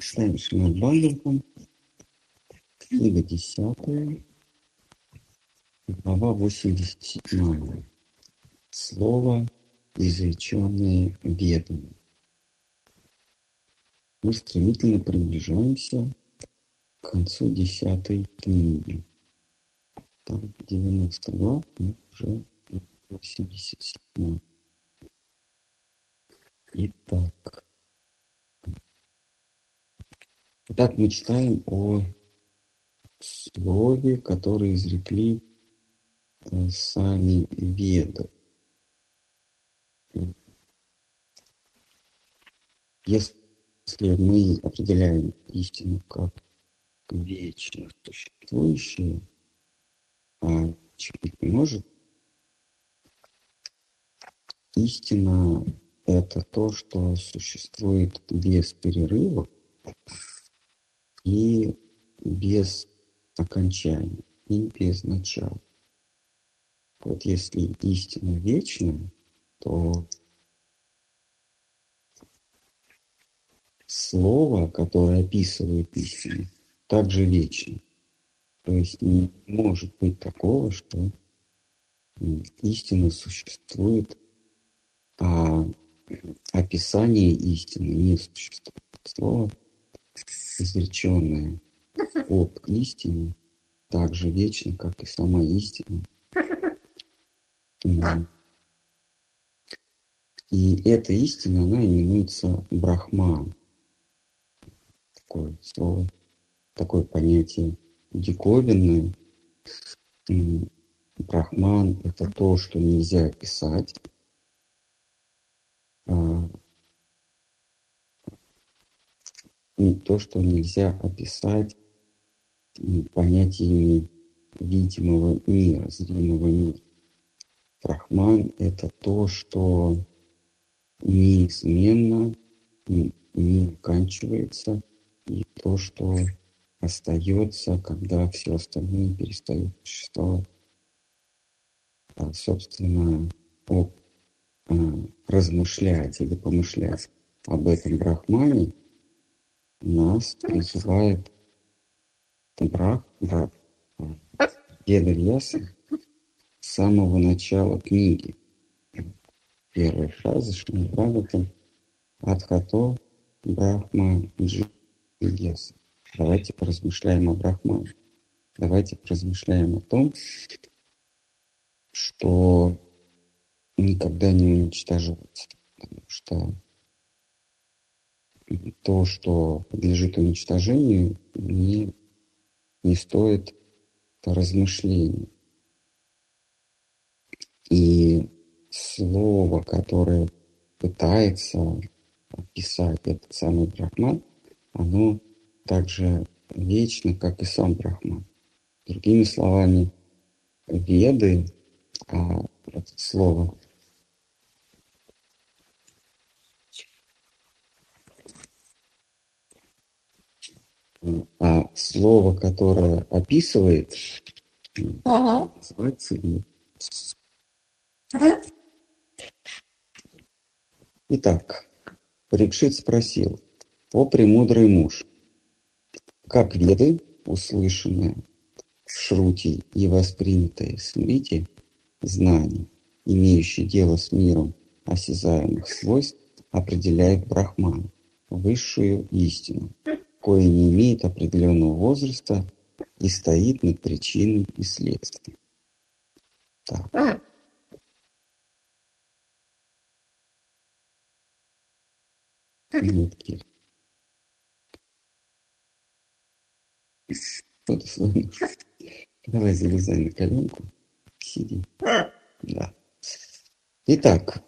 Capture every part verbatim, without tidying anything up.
Ставим Шмат Бандерком. Книга десятая, глава восемьдесят седьмая. Слово, изреченное ведами. Мы стремительно приближаемся к концу десятой книги. Там девяносто глав, но уже восемьдесят седьмая. Итак. Итак, мы читаем о слове, которое изрекли э, сами Веды. Если мы определяем истину как вечно существующее, а чуть не может, истина — это то, что существует без перерыва и без окончания, и без начала. Вот если истина вечная, то слово, которое описывает истину, также вечно. То есть не может быть такого, что истина существует, а описание истины не существует. Слово, изреченное об истине, так же вечно, как и сама истина. И эта истина, она именуется Брахман. Такое слово, такое понятие диковинное. Брахман — это то, что нельзя описать. А, то, что нельзя описать понятиями видимого мира, зримого мира. Брахман — это то, что неизменно, не заканчивается, и то, что остается, когда все остальные перестают существовать. А, собственно, о, а, размышлять или помышлять об этом Брахмане нас призывает Брах, Брах, Веда-Вьяса с самого начала книги. Первая фраза Шримад-Бхагаватам Адхато Брахма Джи-Вьяса. Давайте поразмышляем о Брахмане. Давайте поразмышляем о том, что никогда не уничтожается. Потому что то, что подлежит уничтожению, не, не стоит размышлений. И слово, которое пытается описать этот самый Брахман, оно также вечно, как и сам Брахман. Другими словами, Веды, а это слово а слово, которое описывает, ага. Называется Вед. Итак, Парикшит спросил: «О премудрый муж, как Веды, услышанные в Шрути и воспринятые в Смрити, знания, имеющие дело с миром осязаемых свойств, определяют Брахман, высшую истину, кое не имеет определенного возраста и стоит над причиной и следствием». Так. Минутки. Что-то сложно. Давай залезай на коленку. Сиди. Да. Итак.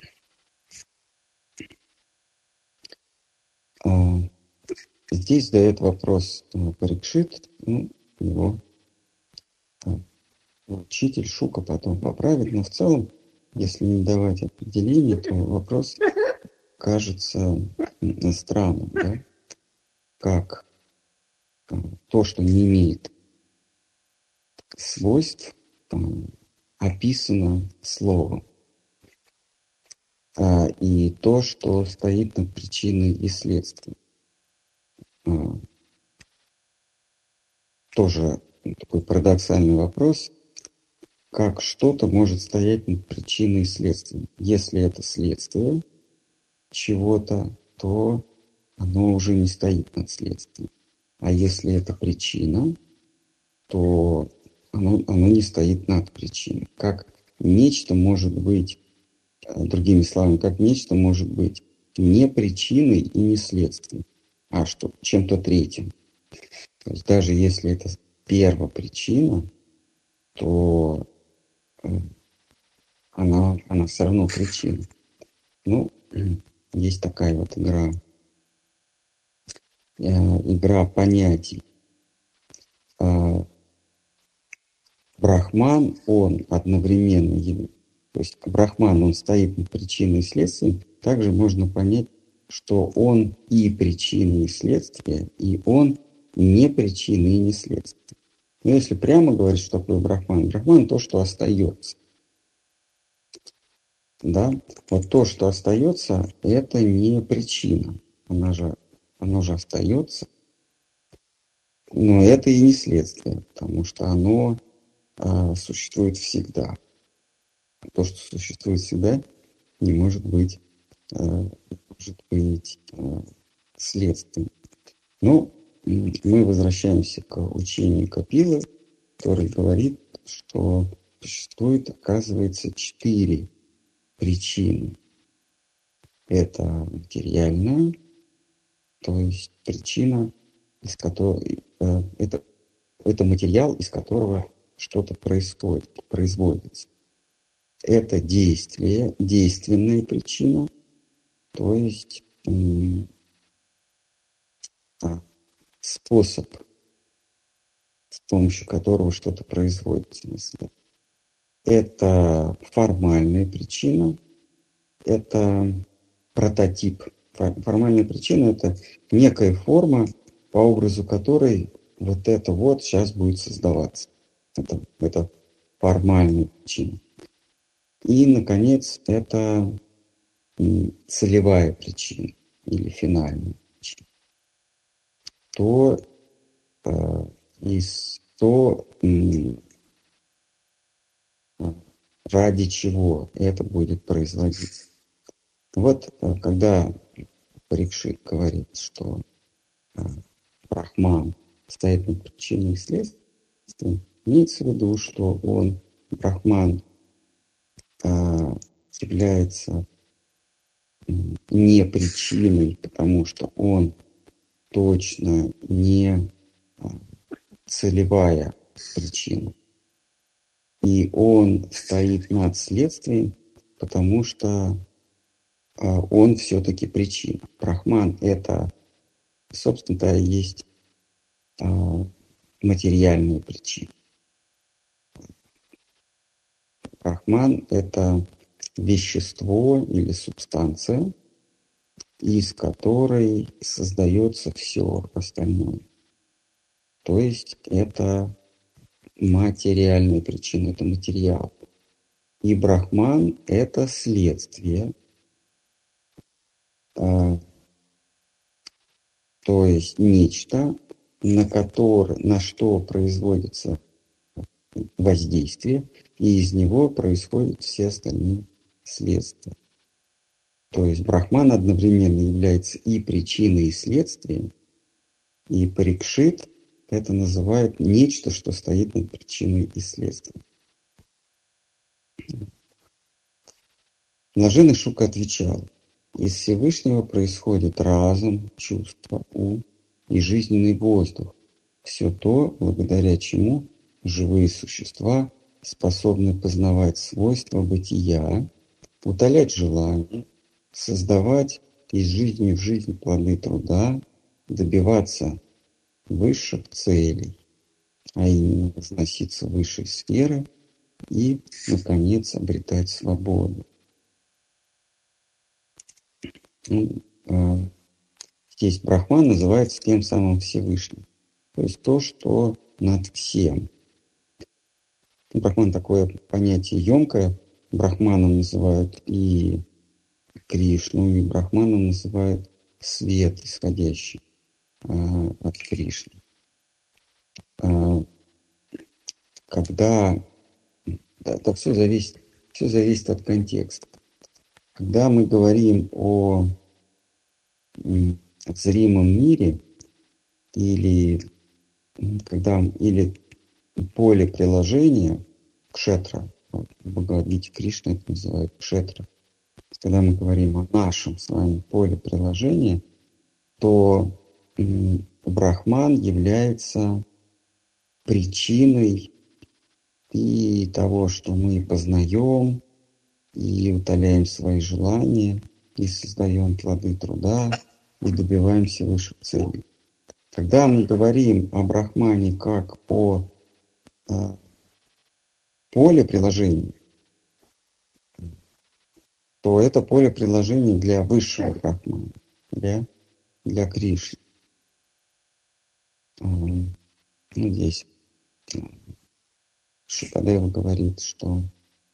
А, здесь задает вопрос Парикшит, ну, его а, учитель Шука потом поправит, но в целом, если не давать определение, то вопрос кажется странным, да? Как то, что не имеет свойств, там, описано словом, а, и то, что стоит над причиной и следствием. а, тоже такой парадоксальный вопрос, как что-то может стоять над причиной и следствием. Если это следствие чего-то, то оно уже не стоит над следствием. А если это причина, то оно, оно не стоит над причиной. Как нечто может быть, другими словами, как нечто может быть не причиной и не следствием, а что, чем-то третьим. То есть даже если это первопричина, то она, она все равно причина. Ну, есть такая вот игра, э, игра понятий. Э, Брахман, он одновременно, то есть Брахман, он стоит над причиной и следствием, также можно понять, что он и причина, и следствие, и он не причина и не следствие. Но если прямо говорить, что такое Брахман, Брахман то, что остается. Да? Вот то, что остается, это не причина. Она же, оно же остается. Но это и не следствие, потому что оно а, существует всегда. То, что существует всегда, не может быть, а, может быть а, следствием. Но мы возвращаемся к учению Капилы, который говорит, что существует, оказывается, четыре причины. Это материальная, то есть причина, из которой э, это, это материал, из которого что-то происходит, производится. Это действие, действенная причина, то есть м, а, способ, с помощью которого что-то производится на свет. Это формальная причина, это прототип. Формальная причина – это некая форма, по образу которой вот это вот сейчас будет создаваться. Это, это формальная причина. И, наконец, это целевая причина или финальная причина. То, э, из, то э, ради чего это будет производиться. Вот э, когда Парикшит говорит, что э, Брахман стоит над причиной и следствием, имеется в виду, что он, Брахман, э, является не причиной, потому что он точно не целевая причина. И он стоит над следствием, потому что а, он все-таки причина. Брахман — это, собственно-то, есть а, материальная причина. Брахман — это вещество или субстанция, из которой создается все остальное. То есть это материальная причина, это материал. И Брахман — это следствие, а, то есть нечто, на, которое, на что производится воздействие, и из него происходят все остальные следствия. То есть Брахман одновременно является и причиной, и следствием, и Парикшит это называет нечто, что стоит над причиной и следствием. Блаженный Шука отвечал: из Всевышнего происходит разум, чувство, ум и жизненный воздух. Все то, благодаря чему живые существа способны познавать свойства бытия, утолять желания, создавать из жизни в жизнь плоды труда, добиваться высших целей, а именно возноситься в высшие сферы и, наконец, обретать свободу. Ну, а, здесь Брахман называется тем самым Всевышним, то есть то, что над всем. Брахман такое понятие емкое. Брахманом называют и Кришну, и Брахманом называют свет исходящий. э, от Кришны. Э, когда да, это все зависит, все зависит от контекста. Когда мы говорим о м, зримом мире или м, когда или поле приложения кшетра, вот, в Бхагавадгите Кришна это называет кшетра, когда мы говорим о нашем с вами поле приложения, то м, Брахман является причиной и того, что мы познаем, и утоляем свои желания, и создаем плоды труда, и добиваемся высших целей. Когда мы говорим о Брахмане как о а, поле приложения, то это поле приложения для высшего Брахмана, для, для Кришны. А, ну, здесь Шукадева говорит, что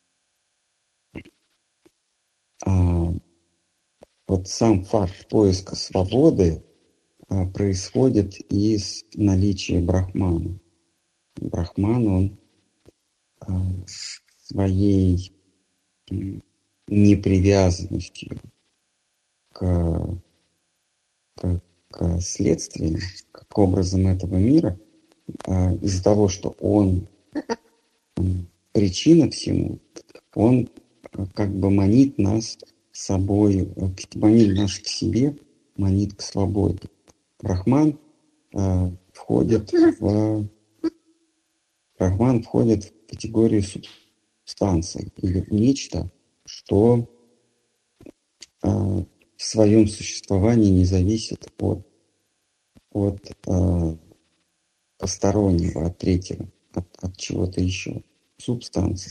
а, вот сам факт поиска свободы а, происходит из наличия Брахмана. Брахман, он а, своей м, непривязанностью к, к, к следствиям, к образам этого мира, а, из-за того, что он м, причина всему, он а, как бы манит нас собой, а, к- манит нас к себе, манит к свободе. Брахман а, входит в Брахман входит в категорию субстанций или нечто, что а, в своем существовании не зависит от, от а, постороннего, от третьего, от, от чего-то еще. Субстанции.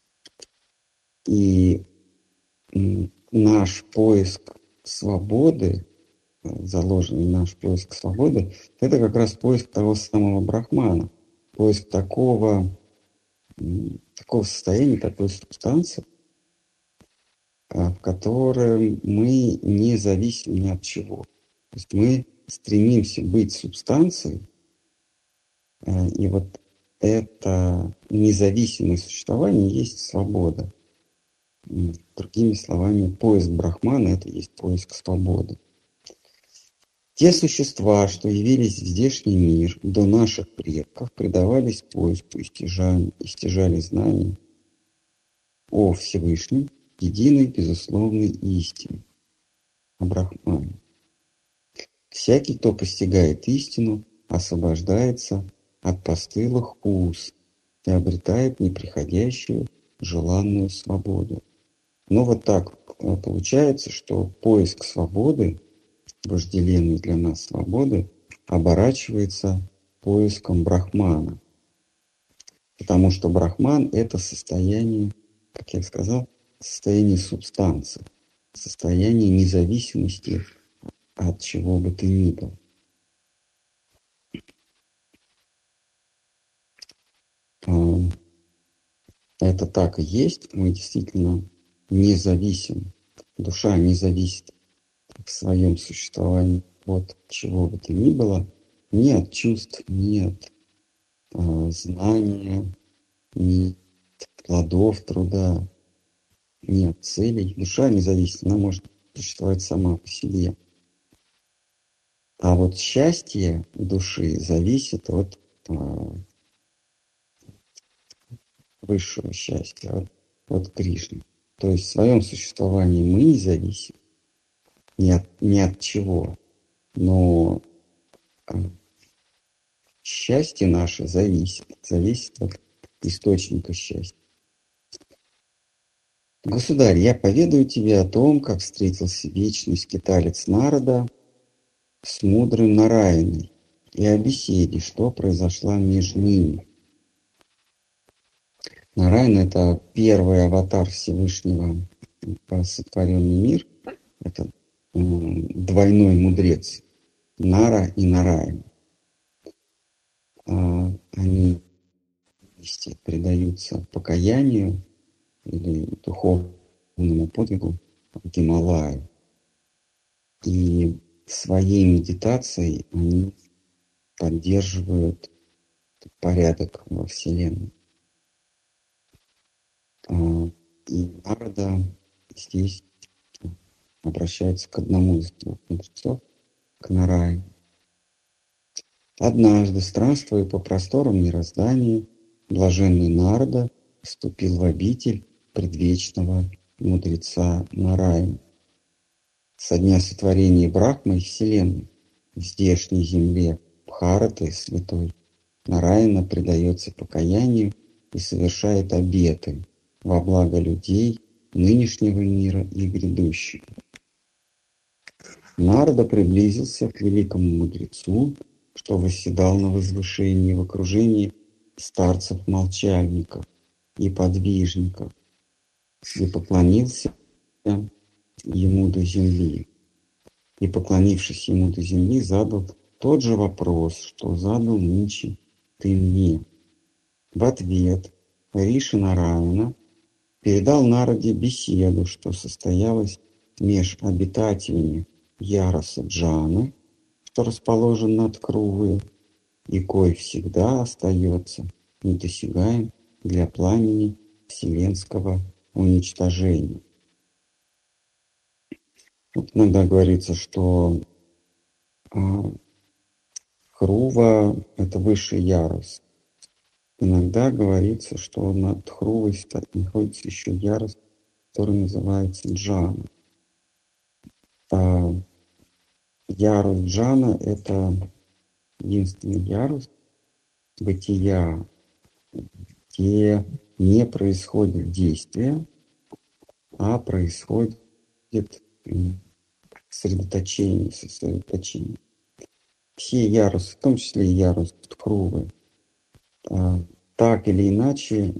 И м, наш поиск свободы, э, заложенный наш поиск свободы, это как раз поиск того самого Брахмана, поиск такого, м, такого состояния, такой субстанции, а, в котором мы не зависим ни от чего. То есть мы стремимся быть субстанцией, а, и вот это независимое существование есть свобода. М, Другими словами, поиск Брахмана — это есть поиск свободы. Те существа, что явились в здешний мир до наших предков, предавались поиску и стяжали, и стяжали знаний о Всевышнем, единой безусловной истине, о Брахмане. Всякий, кто постигает истину, освобождается от постылых уз и обретает неприходящую желанную свободу. Но вот так э, получается, что поиск свободы, вожделенной для нас свободы, оборачивается поиском Брахмана. Потому что Брахман — это состояние, как я сказал, состояние субстанции, состояние независимости от чего бы то ни было. А, Это так и есть. Мы действительно не зависим. Душа не зависит в своем существовании от чего бы то ни было, ни от чувств, ни от а, знания, ни от плодов труда, ни от целей. Душа не зависит, она может существовать сама по себе. А вот счастье души зависит от а, высшего счастья, от, от Кришны. То есть в своем существовании мы не зависим ни от, ни от чего, но а, счастье наше зависит, зависит от источника счастья. Государь, я поведаю тебе о том, как встретился вечный скиталец Нарада с мудрым Нараяной, и о беседе, что произошло между ними. Нараяна — это первый аватар Всевышнего по сотворенный мир. Это м, двойной мудрец. Нара и Нараяна. А, они вместе предаются покаянию или духовному подвигу в Гималае. И своей медитацией они поддерживают порядок во Вселенной. И Нарада здесь обращается к одному из двух мудрецов, к Нараяне. Однажды, странствуя по просторам мироздания, блаженный Нарада вступил в обитель предвечного мудреца Нараяна. Со дня сотворения Брахмы и Вселенной в здешней земле Бхараты святой Нараяна предается покаянию и совершает обеты во благо людей нынешнего мира и грядущего. Нарада приблизился к великому мудрецу, что восседал на возвышении в окружении старцев-молчальников и подвижников, и поклонился ему до земли. И, поклонившись ему до земли, задал тот же вопрос, что задал нынче ты мне. В ответ Риши Нараяна передал Нараде беседу, что состоялась меж обитателями Яраса Джана, что расположен над Крувой, и кой всегда остается недосягаем для пламени вселенского уничтожения. Вот иногда говорится, что а, Хрува – это высший ярус. Иногда говорится, что над Хрувой находится еще ярус, который называется Джана. А ярус Джана – это единственный ярус бытия, где не происходит действия, а происходит сосредоточение, сосредоточение. Все ярусы, в том числе и ярус Хрувы, так или иначе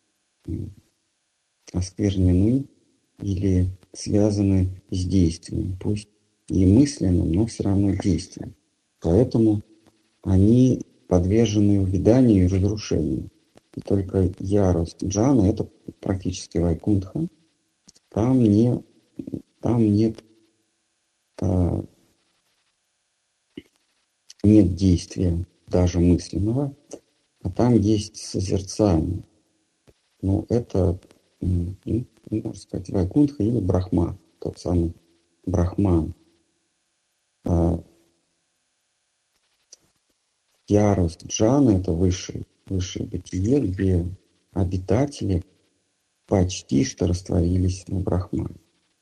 осквернены или связаны с действием, пусть и мысленным, но все равно действием. Поэтому они подвержены увяданию и разрушению. И только ярус Джана, это практически Вайкунтха, там, не, там нет, а, нет действия даже мысленного, а там есть созерцание. Но это, ну, можно сказать, Вайкунтха или Брахма, тот самый Брахман. А ярус Джана – это высшее, высшее бытие, где обитатели почти что растворились в Брахмане.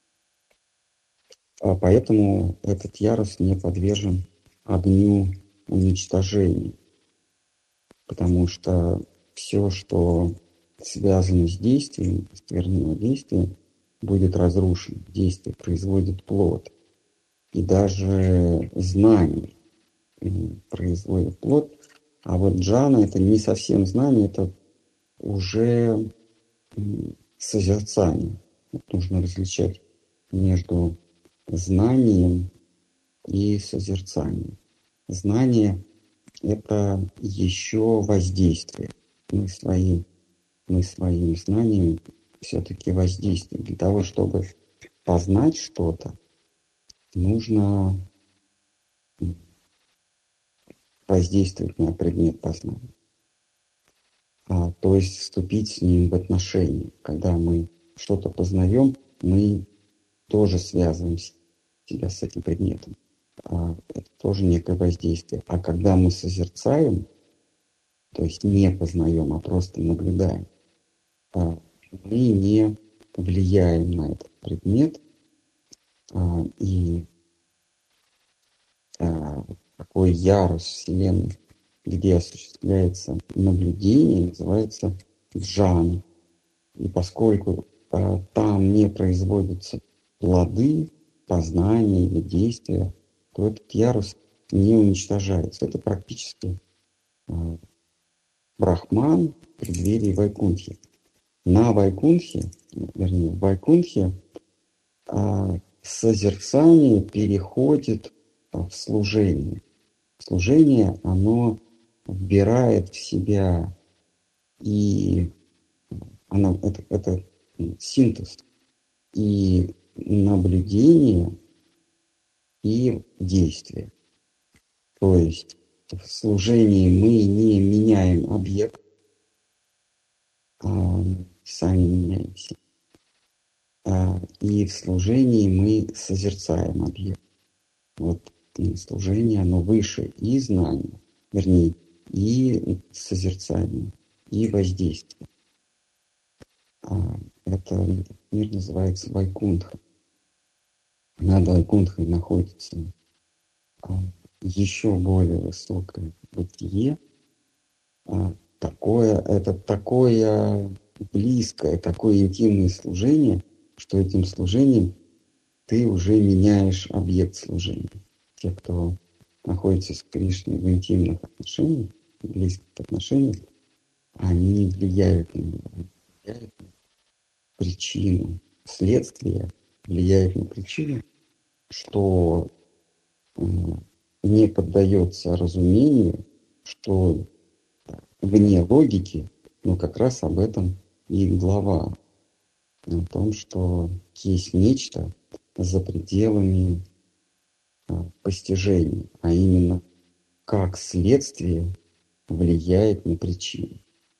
А поэтому этот ярус не подвержен огню уничтожения, потому что все, что связано с действием, оскверненное действием, будет разрушено. Действие производит плод. И даже знание производит плод. А вот джана – это не совсем знание, это уже созерцание. Вот нужно различать между знанием и созерцанием. Знание – это еще воздействие. Мы своим, мы своим знанием все-таки воздействуем. Для того, чтобы познать что-то, нужно воздействовать на предмет познания. А, то есть вступить с ним в отношения. Когда мы что-то познаем, мы тоже связываем себя с этим предметом. А, это тоже некое воздействие. А когда мы созерцаем, то есть не познаем, а просто наблюдаем, а, мы не влияем на этот предмет, а, и а, такой ярус Вселенной, где осуществляется наблюдение, называется джана. И поскольку а, там не производятся плоды, познания или действия, то этот ярус не уничтожается. Это практически а, Брахман в преддверии Вайкунтхи. На Вайкунтхе, вернее, в Вайкунтхе а, созерцание переходит в служение. Служение, оно вбирает в себя и оно, это, это синтез и наблюдение, и действие. То есть в служении мы не меняем объект, а сами меняемся. А, и в служении мы созерцаем объект. Вот служение, оно выше и знания, вернее, и созерцания, и воздействия. А, это мир называется Вайкунтха. Над Вайкунтхой находится а, еще более высокое бытие. А, такое, это такое близкое, такое интимное служение, что этим служением ты уже меняешь объект служения. Те, кто находится с Кришной в интимных отношениях, в близких отношениях, они влияют на него, влияют на причину, следствие влияет на причину, что э, не поддается разумению, что вне логики, но как раз об этом и глава, о том, что есть нечто за пределами а, постижения, а именно как следствие влияет на причину.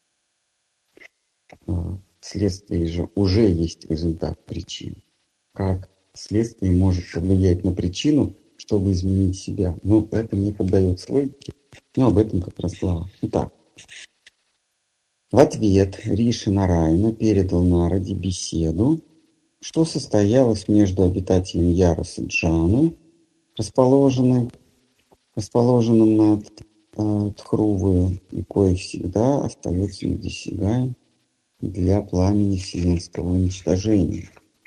А, Следствие же уже есть результат причин. Как следствие может повлиять на причину, чтобы изменить себя? Но это не поддается логике, но об этом как раз глава. Итак, в ответ Риши Нараяна передал Нараде беседу, что состоялось между обитателем Яроса Джаны, расположенным, расположенным над э, Тхрувою, и кое всегда остается недосягаем для пламени вселенского уничтожения.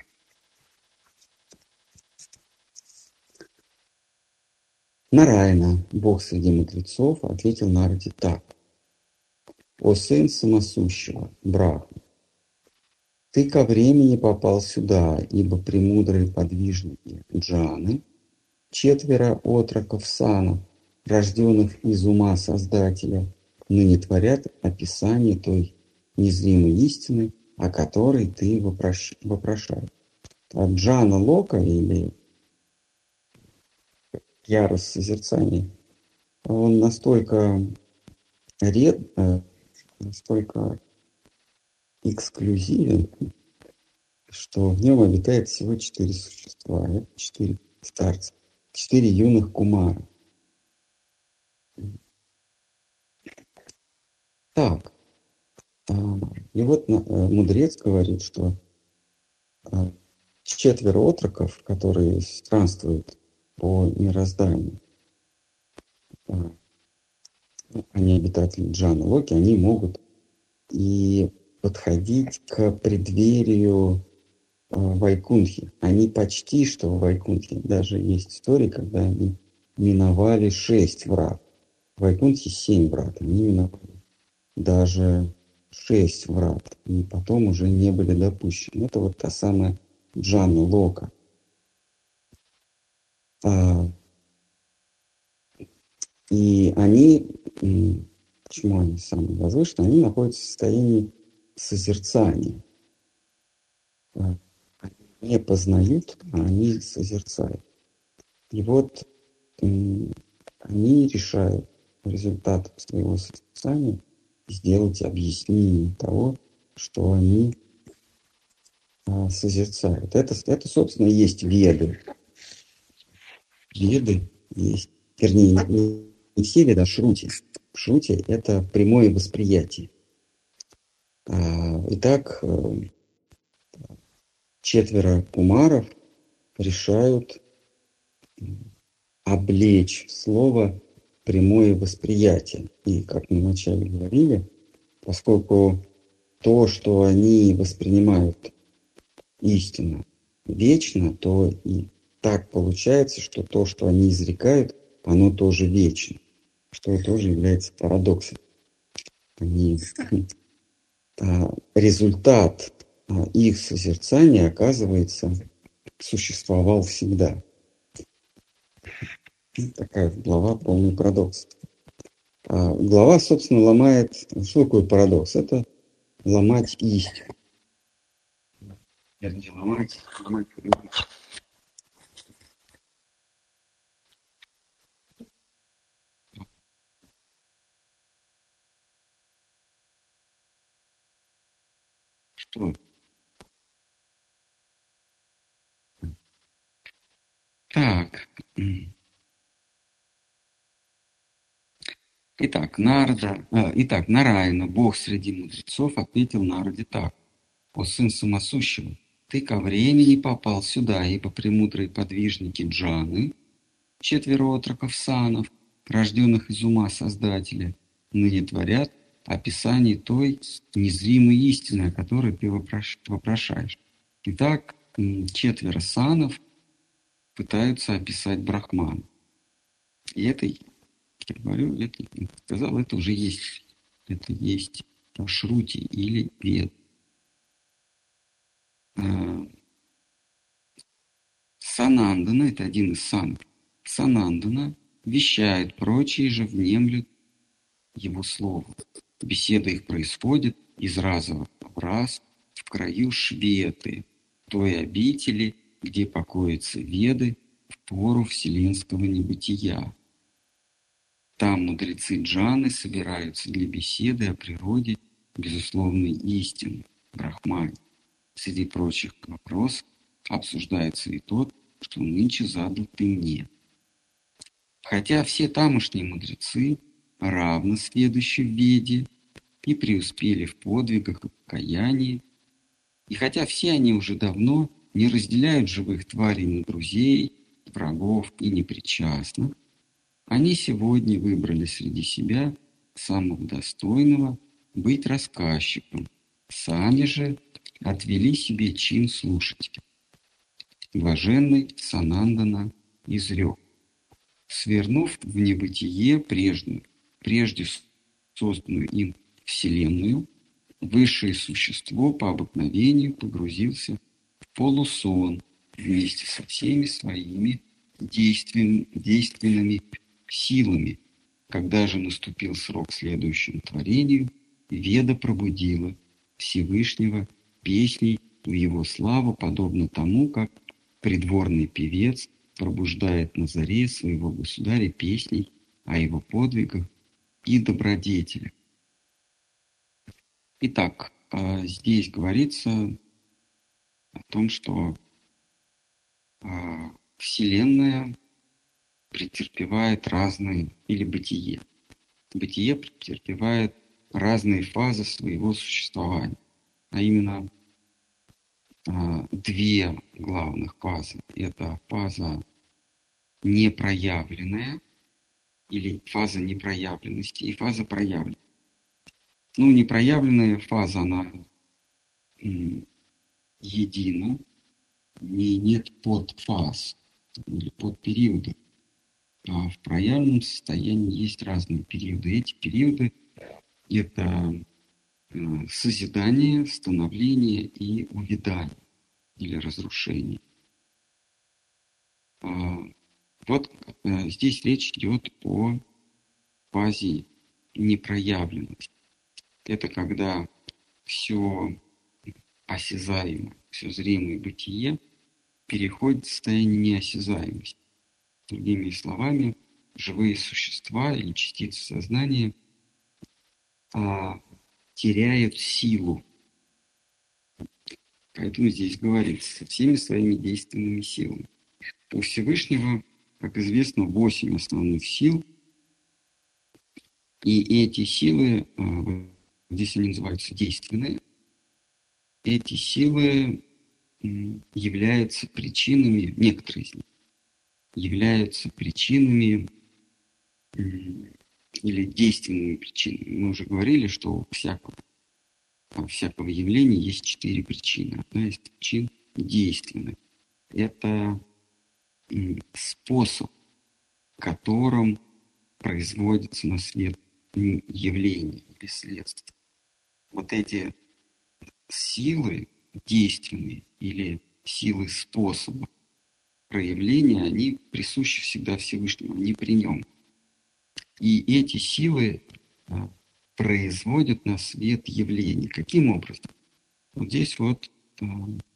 Нараяна, бог среди мудрецов, ответил Нараде так. «О сын самосущего, Брахма, ты ко времени попал сюда, ибо премудрые подвижники Джаны, четверо отроков Сана, рожденных из ума Создателя, ныне творят описание той незримой истины, о которой ты вопрош... вопрошаешь». А Джана Лока или ярость созерцания, он настолько ред, настолько эксклюзивен, что в нем обитает всего четыре существа. Это четыре старца, четыре юных кумара. Так, и вот мудрец говорит, что четверо отроков, которые странствуют по мирозданию, они обитатели Джана Локи, они могут и подходить к преддверию Вайкунтхи. Они почти что в Вайкунтхе. Даже есть истории, когда они миновали шесть врат. В Вайкунтхе семь врат. Они миновали даже шесть врат. И потом уже не были допущены. Это вот та самая Джана Лока. А, и они, почему они самые возвышенные, они находятся в состоянии созерцания. Они не познают, а они созерцают. И вот они решают результатом своего созерцания сделать объяснение того, что они а, созерцают. Это, это, собственно, и есть веды. Веды есть, вернее, не, не все веды, а шрути. Шрути – это прямое восприятие. А, итак, четверо кумаров решают облечь слово прямое восприятие. И, как мы вначале говорили, поскольку то, что они воспринимают истинно, вечно, то и так получается, что то, что они изрекают, оно тоже вечно, что тоже является парадоксом. Они, а, результат а, их созерцания, оказывается, существовал всегда. Такая глава полный парадокс. А глава, собственно, ломает... Что такое парадокс? Это ломать истину. Вернее, ломать, ломать привычки. Что? Так. Итак, Нарда, а, итак, Нараяна, Бог среди мудрецов, ответил Нарде так. «О сын самосущего, ты ко времени попал сюда, ибо премудрые подвижники Джаны, четверо отроков Санов, рожденных из ума Создателя, ныне творят описание той незримой истины, о которой ты вопрош- вопрошаешь». Итак, м, четверо Санов пытаются описать Брахмана. И это, я говорю, это, я сказал, это уже есть. Это есть в Шрути или Вед. А, Санандана, это один из санов, Санандана вещает, прочие же внемлют его слову. Беседа их происходит из раза в раз в краю Шветы, той обители, где покоятся Веды в пору вселенского небытия. Там мудрецы Джаны собираются для беседы о природе безусловной истины, Брахмане. Среди прочих вопросов обсуждается и тот, что нынче задал ты мне. Хотя все тамошние мудрецы равно следующи в Веде и преуспели в подвигах и покаянии, и хотя все они уже давно не разделяют живых тварей на друзей, врагов и непричастных, они сегодня выбрали среди себя самого достойного быть рассказчиком, сами же отвели себе чин слушателя. Блаженный Санандана изрек: свернув в небытие прежнюю, прежде созданную им Вселенную, высшее существо по обыкновению погрузился в полусон вместе со всеми своими действен, действенными силами. Когда же наступил срок следующему творению, Веда пробудила Всевышнего песней в его славу, подобно тому, как придворный певец пробуждает на заре своего государя песней о его подвигах и добродетелях. Итак, здесь говорится о том, что Вселенная претерпевает разные, или бытие. Бытие претерпевает разные фазы своего существования, а именно две главных фазы. Это фаза непроявленная, или фаза непроявленности, и фаза проявленности. Ну, непроявленная фаза, она м, едина, в ней нет подфаз или подпериодов. А в проявленном состоянии есть разные периоды. Эти периоды – это э, созидание, становление и увядание или разрушение. А, вот э, здесь речь идет о фазе непроявленности. Это когда все осязаемое, все зримое бытие переходит в состояние неосязаемости. Другими словами, живые существа или частицы сознания а, теряют силу. Поэтому здесь говорится со всеми своими действенными силами. У Всевышнего, как известно, восемь основных сил, и эти силы, а, здесь они называются действенные, эти силы являются причинами, некоторые из них, являются причинами или действенными причинами. Мы уже говорили, что у всякого, у всякого явления есть четыре причины. Одна из причин действенная. Это способ, которым производится на свет явление или следствие. Вот эти силы действенные или силы способа проявления, они присущи всегда Всевышнему, они при нем. И эти силы а, производят на свет явление. Каким образом? Вот здесь вот а,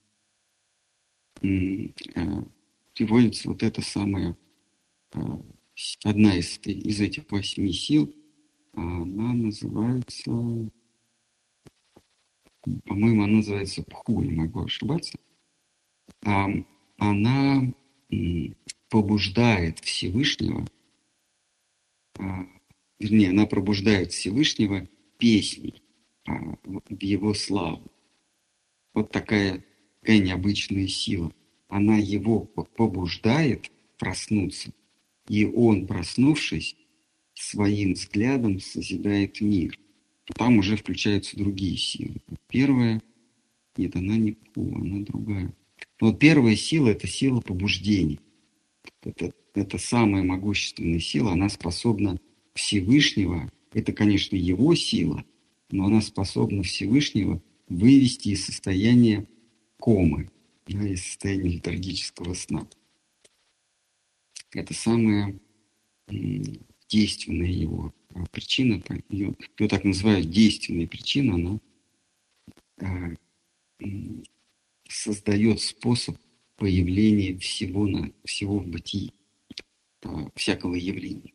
а, приводится вот эта самая, а, одна из, из этих восьми сил, она называется по-моему, она называется Пху, не могу ошибаться, а, она м, побуждает Всевышнего, а, вернее, она пробуждает Всевышнего песней а, в в его славу. Вот такая, такая необычная сила. Она его по- побуждает проснуться, и он, проснувшись, своим взглядом созидает мир. Там уже включаются другие силы. Первая, нет, она не Пху, она другая. Но вот первая сила – это сила побуждений. Это, это самая могущественная сила, она способна Всевышнего, это, конечно, его сила, но она способна Всевышнего вывести из состояния комы, да, из состояния летаргического сна. Это самая м, действенная его а, причина, ее, ее так называют действенная причина, она а, м, создает способ появления всего, на, всего в бытии, а, всякого явления.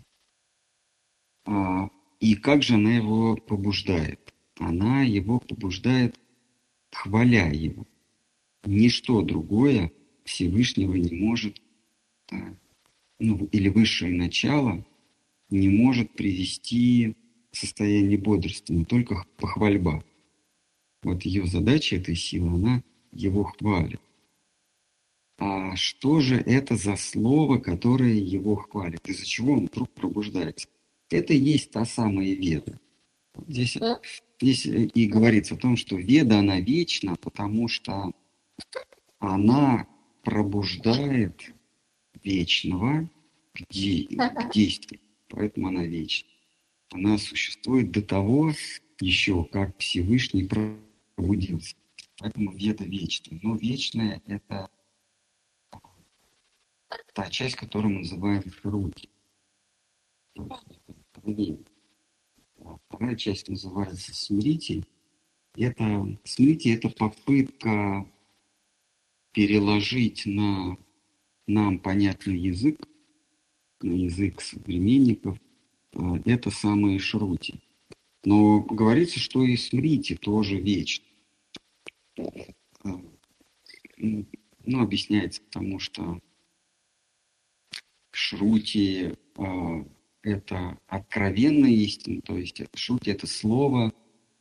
А, И как же она его побуждает? Она его побуждает, хваля его. Ничто другое Всевышнего не может, а, ну, или высшее начало не может привести в состояние бодрствования, только похвальба. Вот ее задача этой силы, она его хвалит. А что же это за слово, которое его хвалит? Из-за чего он вдруг пробуждается? Это и есть та самая веда. Здесь, здесь и говорится о том, что веда, она вечна, потому что она пробуждает вечного к, де- к действию. Поэтому она вечна. Она существует до того еще, как Всевышний пробудился. Поэтому веда вечна. Но вечная – это та часть, которую мы называем шрути. Вторая часть называется смрити. Это, смрити – это попытка переложить на нам понятный язык, на язык современников, это самые шрути. Но говорится, что и смрити тоже вечно. Ну, объясняется, потому что шрути э, это откровенная истина, то есть шрути это слово,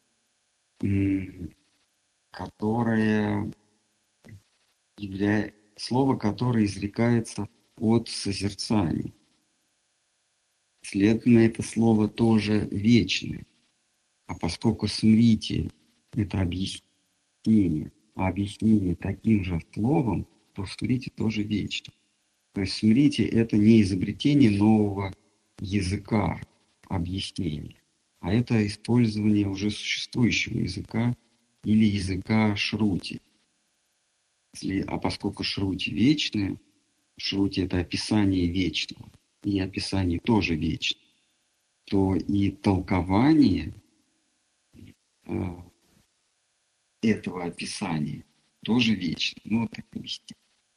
м, которое является слово, которое изрекается от созерцания. Следовательно, это слово тоже вечное. А поскольку смрити это объяснение, а объяснение таким же словом, то смрити тоже вечно. То есть смрити это не изобретение нового языка объяснения, а это использование уже существующего языка или языка шрути. А поскольку шрути вечное, шрути это описание вечного, и описание тоже вечно, то и толкование э, этого описания тоже вечно. Ну, вот так вести.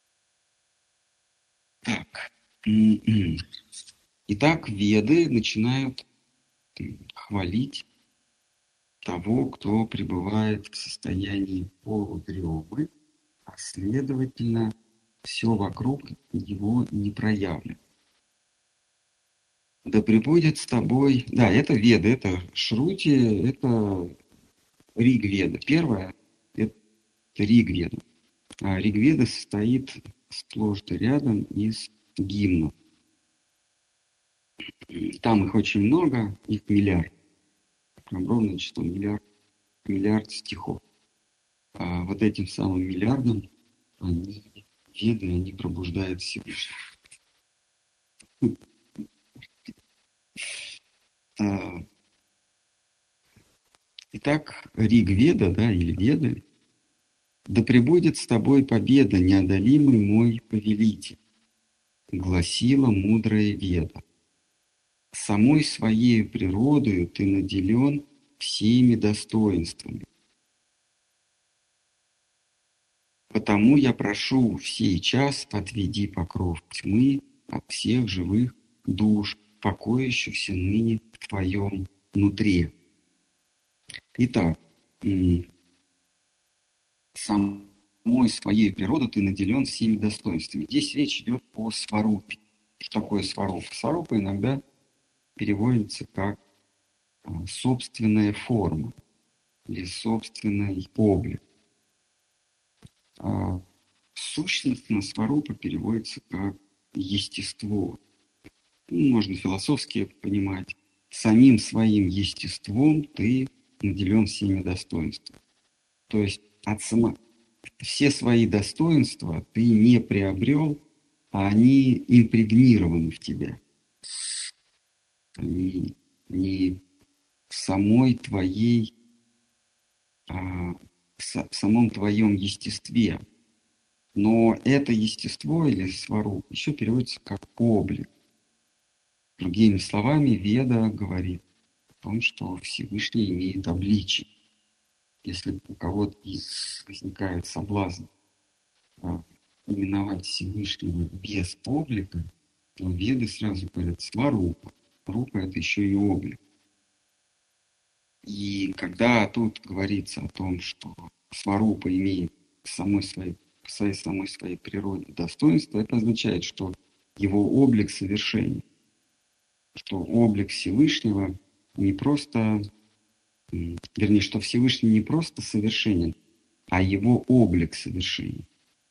Так. Итак, веды начинают хвалить того, кто пребывает в состоянии полудремы, а следовательно, все вокруг его не проявлено. Да пребудет с тобой... Да, это веды, это шрути, это ригведа. Первое – это ригведа. А ригведа состоит сплошь и рядом из гимнов. Там их очень много, их миллиард. Огромное число, миллиард, миллиард стихов. А вот этим самым миллиардом они, веды, они пробуждают Всевышнего. Итак, Ригведа, да, или Веды, да пребудет с тобой победа, неодолимый мой повелитель, гласила мудрая Веда. Самой своей природою ты наделен всеми достоинствами. Потому я прошу в сей час отведи покров тьмы от всех живых душ, покоящихся ныне в твоем внутри. Итак, самой своей природой ты наделен всеми достоинствами. Здесь речь идет о сварупе. Что такое сварупа? Сварупа иногда переводится как а, собственная форма или собственный облик. А сущностно сварупа переводится как естество. Ну, можно философски понимать. Самим своим естеством ты наделен всеми достоинствами. То есть от само... все свои достоинства ты не приобрел, а они импрегнированы в тебя. Они не в самой твоей, а, в самом твоем естестве. Но это естество или свару еще переводится как облик. Другими словами, Веда говорит о том, что Всевышний имеет обличие. Если у кого-то возникает соблазн а, именовать Всевышнего без облика, то Веды сразу говорят сварупа. Рупа – это еще и облик. И когда тут говорится о том, что сварупа имеет самой своей, своей самой своей природе достоинство, это означает, что его облик совершенен. Что облик Всевышнего не просто, вернее, что Всевышний не просто совершенен, а его облик совершенен.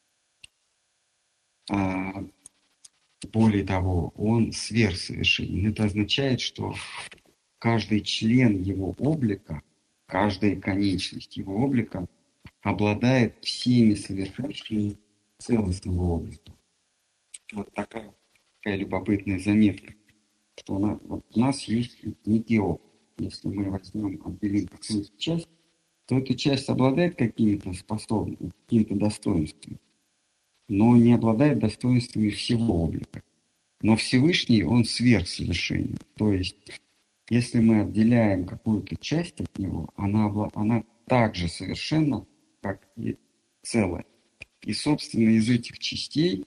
А более того, он сверхсовершенен. Это означает, что каждый член его облика, каждая конечность его облика обладает всеми совершенствами целостного облика. Вот такая, такая любопытная заметка, что у нас, вот у нас есть некий опыт. Если мы возьмем, отделим какую-то часть, то эта часть обладает какими-то способностями, какими-то достоинствами, но не обладает достоинствами всего облика. Но Всевышний, он сверхсовершенен. То есть, если мы отделяем какую-то часть от него, она, она так же совершенна, как и целое. И, собственно, из этих частей,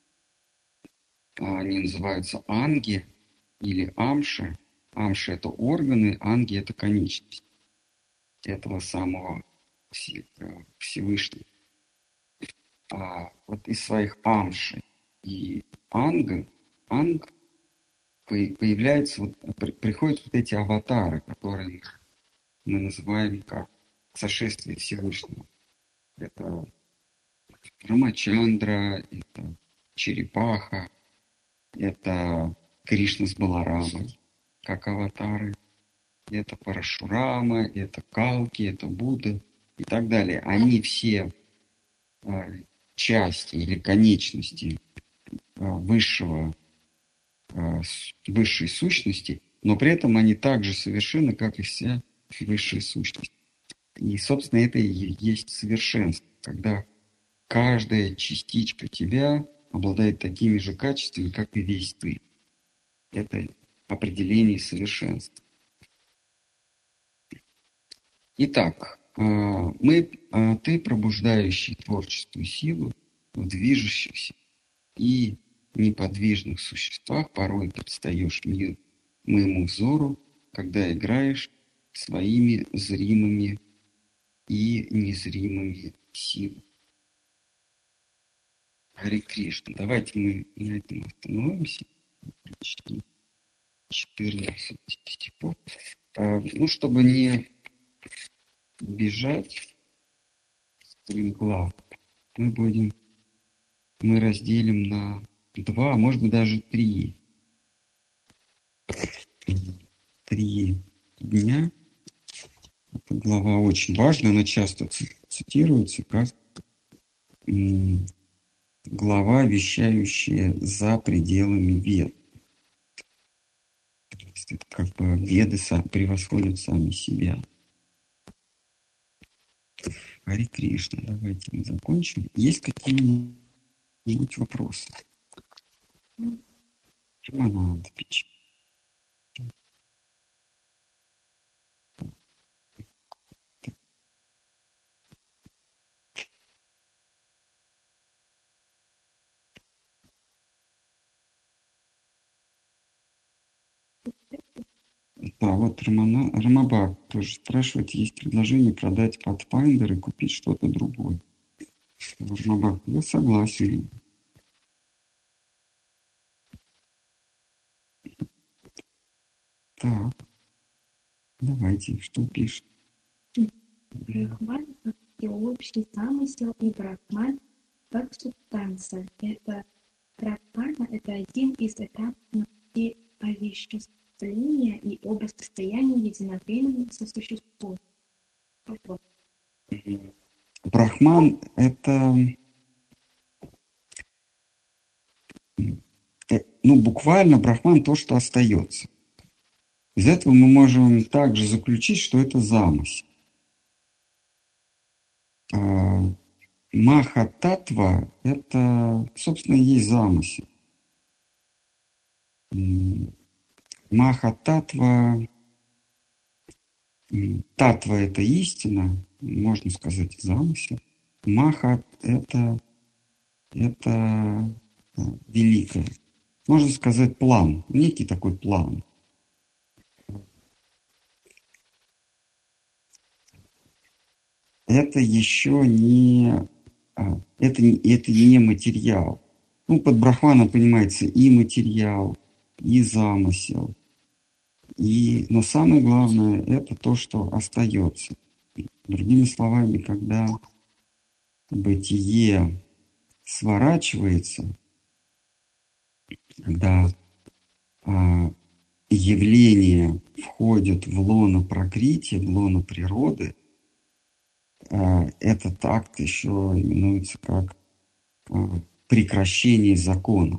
они называются анги или амши. Амши – это органы, анги – это конечность этого самого Всевышнего. А вот из своих амши и анга, анг появляются, вот, приходят вот эти аватары, которые мы называем как сошествие Всевышнего. Это Рамачандра, это черепаха, это Кришна с Баларамой, как аватары. Это Парашурама, это Калки, это Будда и так далее. Они все а, части или конечности а, высшего, а, высшей сущности, но при этом они так же совершенны, как и вся высшая сущность. И, собственно, это и есть совершенство, когда каждая частичка тебя обладает такими же качествами, как и весь ты. Это определение совершенства. Итак, мы, ты, пробуждающий творческую силу в движущихся и неподвижных существах, порой предстаешь мир моему взору, когда играешь своими зримыми и незримыми силами. Харе Кришна. Давайте мы на этом остановимся. четырнадцать стихов. Ну, чтобы не бежать стремглав, мы будем, мы разделим на два, а может быть даже три, три дня. Эта глава очень важна, она часто цитируется как глава, вещающая за пределами Вед. Это как бы Веды превосходят сами себя. Харе Кришна, давайте мы закончим. Есть какие-нибудь вопросы? Чего надо печь? Да, вот Романа, Ромабак тоже спрашивает, есть предложение продать Pathfinder и купить что-то другое. Ромабак, я согласен. Так, давайте, что пишет? Брахман как общий замысел и Брахман как субстанция. Это Брахмана — это один из этапов овеществления, и оба состояния единовременно сосуществуют. Вот. Брахман — это, ну, буквально Брахман — то, что остается. Из этого мы можем также заключить, что это замысел. Маха-татва — это, собственно, и есть замысел. Маха-татва, татва — это истина, можно сказать, замысел. Маха — это, это великое. Можно сказать, план, некий такой план. Это еще не, это, это не материал. Ну, под брахманом понимается и материал, и замысел. И, но самое главное — это то, что остается. Другими словами, когда бытие сворачивается, когда а, явление входит в лоно пракрити, в лоно природы, а, этот акт еще именуется как а, прекращение закона.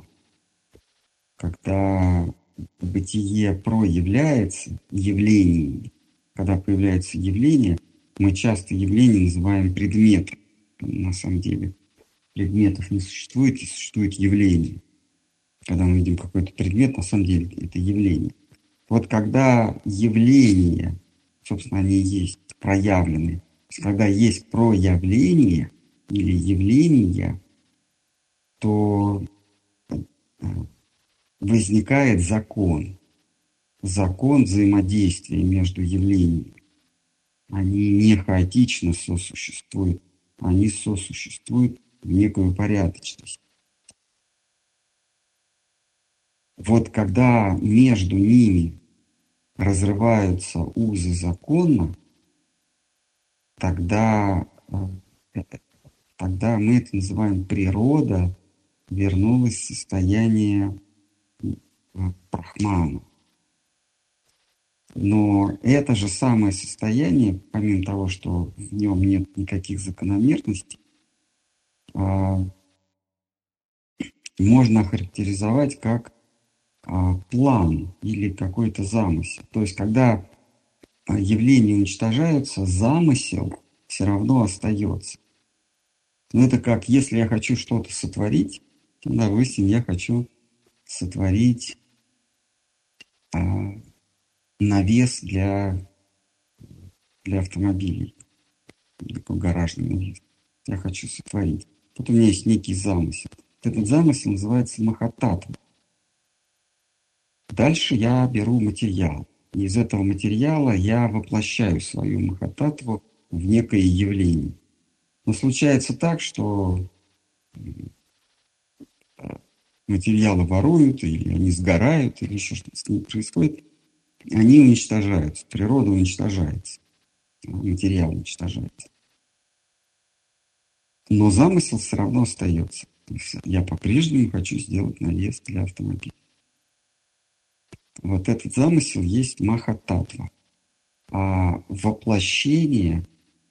Когда бытие проявляется явлениями, когда появляется явление, мы часто явление называем предметом. На самом деле предметов не существует, и существует явление. Когда мы видим какой-то предмет, на самом деле это явление. Вот когда явления, собственно, они есть проявленные, то есть когда есть проявление или явление, то возникает закон. Закон взаимодействия между явлениями. Они не хаотично сосуществуют, они сосуществуют в некую порядочность. Вот когда между ними разрываются узы закона, тогда, тогда мы это называем природа вернулась в состояние брахмана. Но это же самое состояние, помимо того, что в нем нет никаких закономерностей, можно охарактеризовать как план или какой-то замысел. То есть, когда явления уничтожаются, замысел все равно остается. Но это как, если я хочу что-то сотворить, то, допустим, я хочу сотворить а, навес для, для автомобилей. Такой гаражный навес. Я хочу сотворить. Тут у меня есть некий замысел. Этот замысел называется махататва. Дальше я беру материал. И из этого материала я воплощаю свою махататву в некое явление. Но случается так, что материалы воруют, или они сгорают, или еще что-то с ними происходит. Они уничтожаются, природа уничтожается, материал уничтожается. Но замысел все равно остается. Я по-прежнему хочу сделать навес для автомобиля. Вот этот замысел есть махататва. А воплощение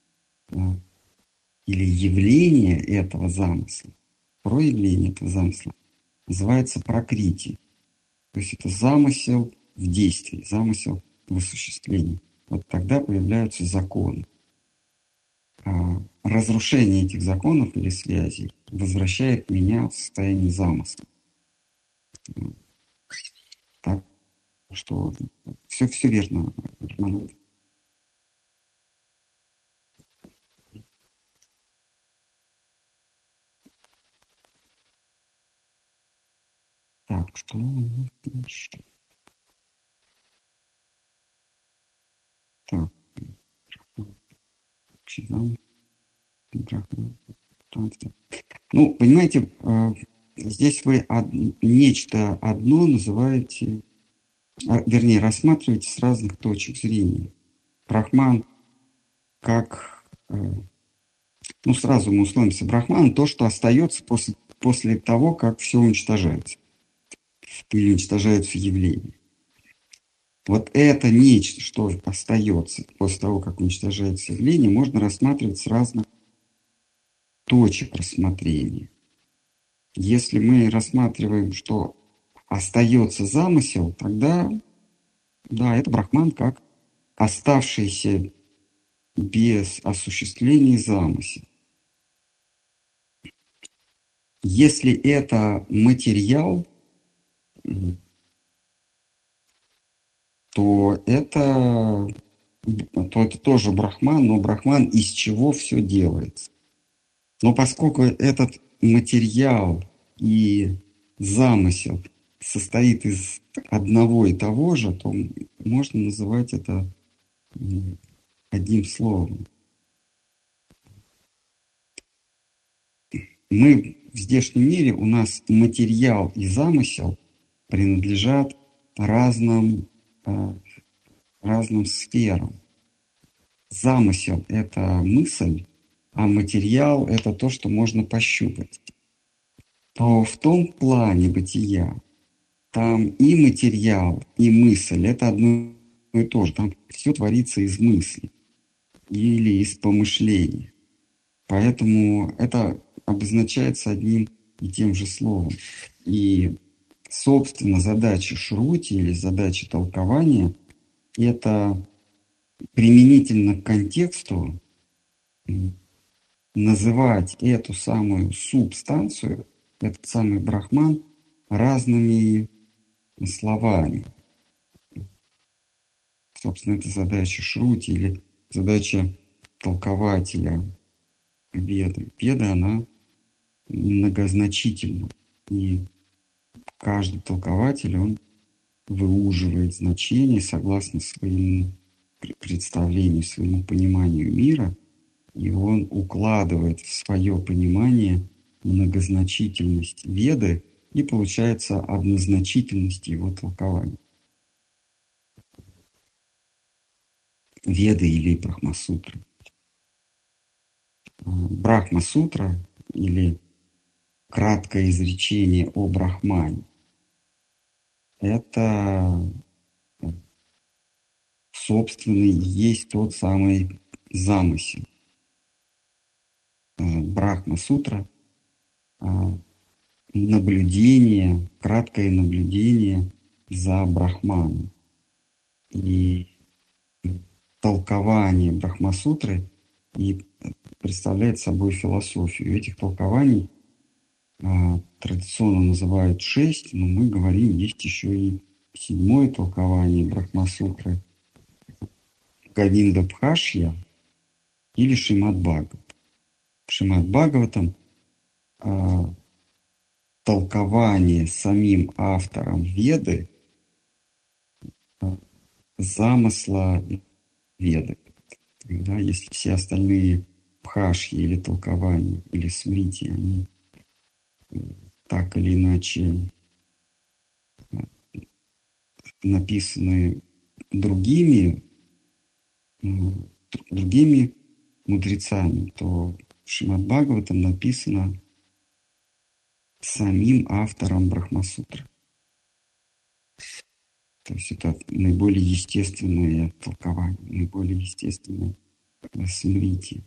или явление этого замысла, проявление этого замысла называется пракрити. То есть это замысел в действии, замысел в осуществлении. Вот тогда появляются законы. А разрушение этих законов или связей возвращает меня в состояние замысла. Так что все, все верно, Роман. Так, что у нас дальше? Так. Ну, понимаете, здесь вы од... нечто одно называете, вернее, рассматриваете с разных точек зрения. Брахман как... Ну, сразу мы условимся, Брахман то, что остается после, после того, как все уничтожается. Или уничтожаются явления. Вот это нечто, что остается после того, как уничтожается явление, можно рассматривать с разных точек рассмотрения. Если мы рассматриваем, что остается замысел, тогда, да, это Брахман как оставшийся без осуществления замысел. Если это материал, то это, то это тоже Брахман, но Брахман из чего все делается. Но поскольку этот материал и замысел состоит из одного и того же, то можно называть это одним словом. Мы в здешнем мире, у нас материал и замысел принадлежат разным, разным сферам. Замысел – это мысль, а материал – это то, что можно пощупать. То в том плане бытия там и материал, и мысль – это одно и то же. Там все творится из мысли или из помышления. Поэтому это обозначается одним и тем же словом. И, собственно, задача шрути или задача толкования – это применительно к контексту называть эту самую субстанцию, этот самый брахман, разными словами. Собственно, это задача шрути или задача толкователя веды. Веда, она многозначительна. И каждый толкователь, он выуживает значение согласно своему представлению, своему пониманию мира, и он укладывает в свое понимание многозначительность веды, и получается однозначительность его толкования. Веды или Брахма-сутры. Брахма-сутра или краткое изречение о Брахмане – это, собственно, и есть тот самый замысел. Брахма-сутра – наблюдение, краткое наблюдение за Брахманом. И толкование Брахма-сутры и представляет собой философию. Этих толкований а, традиционно называют шесть, но мы говорим, есть еще и седьмое толкование Брахма-сутры Говинда-бхашья или Шримад-бхагаватам. В Шримад-бхагаватам а, толкование самим автором Веды а, замысла Веды. Да, если все остальные бхашьи или толкования, или смрити, они так или иначе написаны другими, другими мудрецами, то в Шримад-бхагаватам написано самим автором Брахма-сутры. То есть это наиболее естественное толкование, наиболее естественное смрити.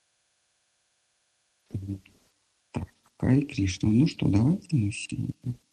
Так, Харе Кришна. Ну что, давайте мы сегодня